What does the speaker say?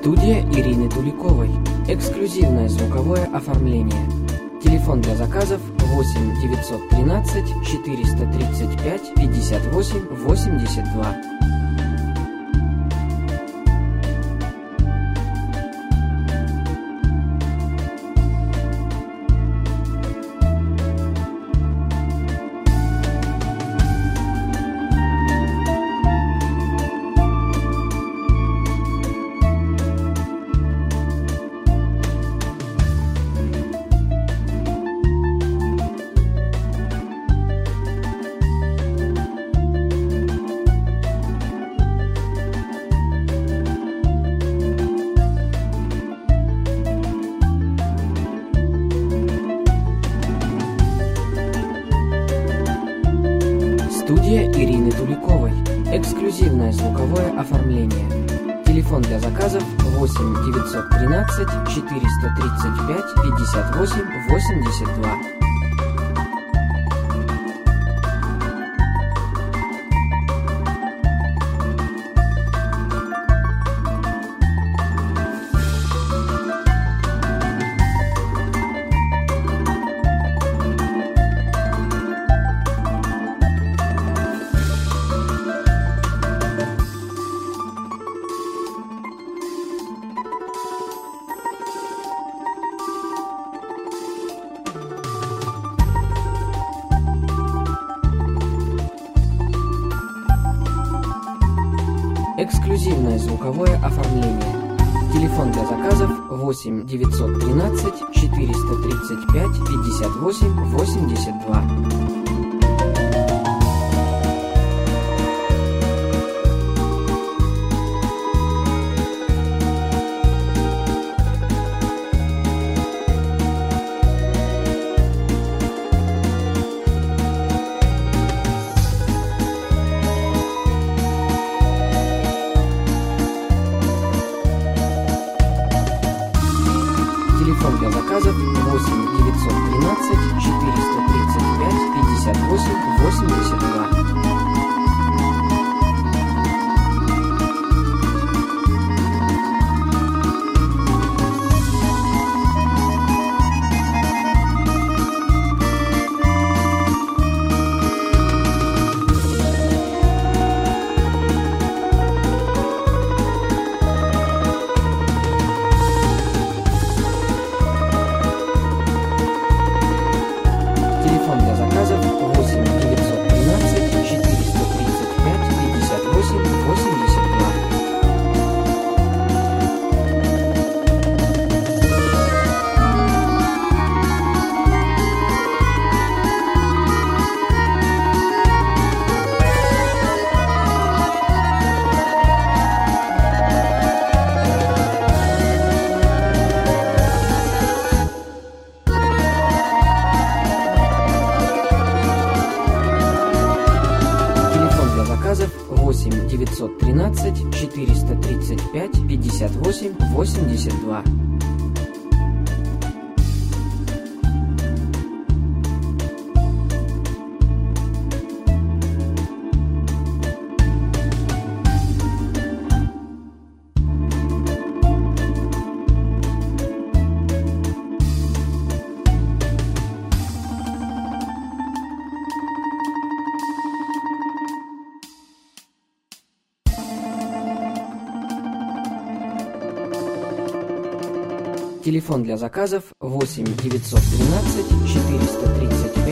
Студия Ирины Туликовой. Эксклюзивное звуковое оформление. Телефон для заказов 8 913 435 58 82. Студия Ирины Туликовой. Эксклюзивное звуковое оформление. Телефон для заказов 8 913 435 58 82. Эксклюзивное звуковое оформление. Телефон для заказов 8 913 435 58 82. Телефон для заказов 8 913 435 58 82. Телефон для заказов 8 913 435 58 82. Заказов 8 913 435 58 82. Телефон для заказов 8 913 435